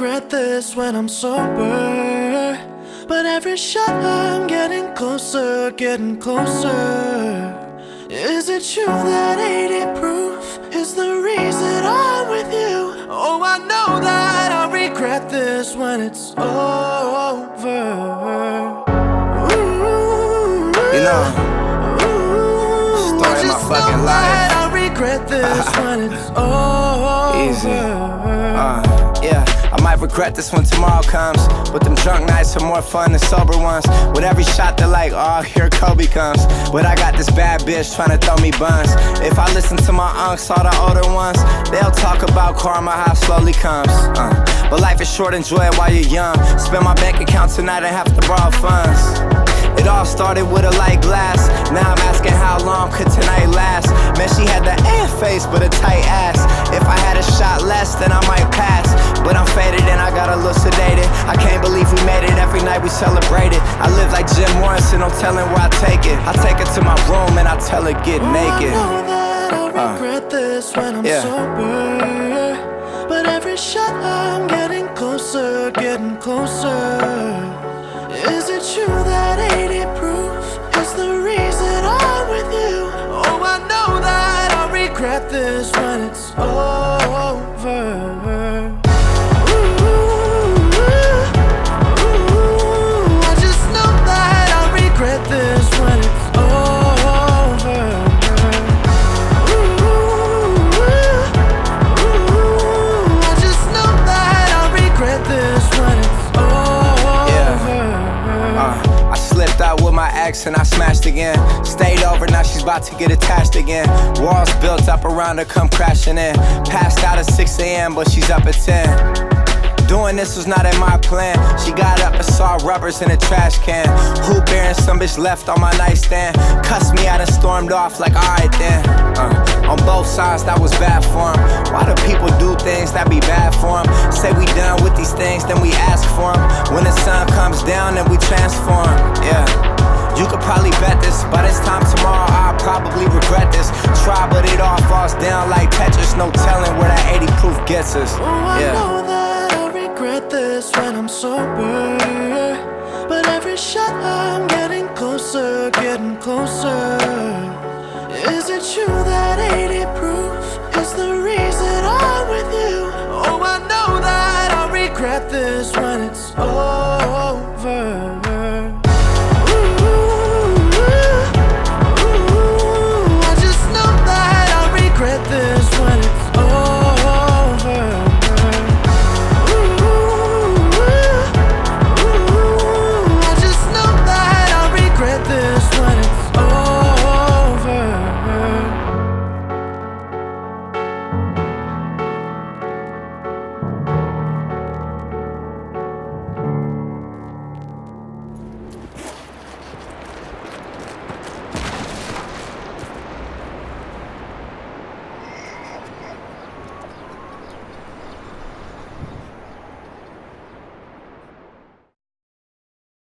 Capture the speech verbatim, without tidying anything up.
regret this when I'm sober, but every shot I'm getting closer, getting closer. Is it true that eighty proof is the reason I'm with you? Oh, I know that I'll regret this when it's over. Ooh, You know, ooh, story I of my just fucking know life. that I'll regret this when it's over. Easy. Uh, yeah, I might regret this when tomorrow comes, but them drunk nights are more fun than sober ones. With every shot they're like, oh, here Kobe comes. But I got this bad bitch tryna throw me buns. If I listen to my unks, all the older ones, they'll talk about karma, how it slowly comes. uh, But life is short, enjoy it while you're young. Spend my bank account tonight and have to borrow funds. It all started with a light glass. Now I'm asking how long could tonight last. Man, she had the air face but a tight ass. If I had a shot less, then I might pass. But I'm faded and I got a little sedated. I can't believe we made it, every night we celebrated. I live like Jim Morrison, no telling where I take it. I take her to my room and I tell her get naked. I know that I'll regret uh, this when I'm yeah. sober, but every shot I'm getting closer, getting closer. Is it true that eighty proof is the reason I'm with you? Oh, I know that I'll regret this when it's over. Ooh, ooh, I just know that I'll regret this when it's over. Ooh, ooh, I just know that I'll regret this when it's over. Uh, I slipped out with my ex and I smashed again. Stayed over, now she's about to get attached again. Walls built up around her, come crashing in. Passed out at six A M but she's up at ten. Doing this was not in my plan. She got up and saw rubbers in a trash can. Who bearing some bitch left on my nightstand. Cussed me out and stormed off like alright then. uh, On both sides that was bad for him. Why do people do things that be bad for him? Say we done with these things, then we ask for them. When the sun comes down, then we transform. Yeah, you could probably bet this. By this time tomorrow, I'll probably regret this. Try, but it all falls down like Tetris. No telling where that eighty proof gets us. Oh, I yeah. know that I'll regret this when I'm sober, but every shot I'm getting closer, getting closer. Is it true that eighty proof is the reason I'm with you? Oh, I know that I'll regret this when it's over.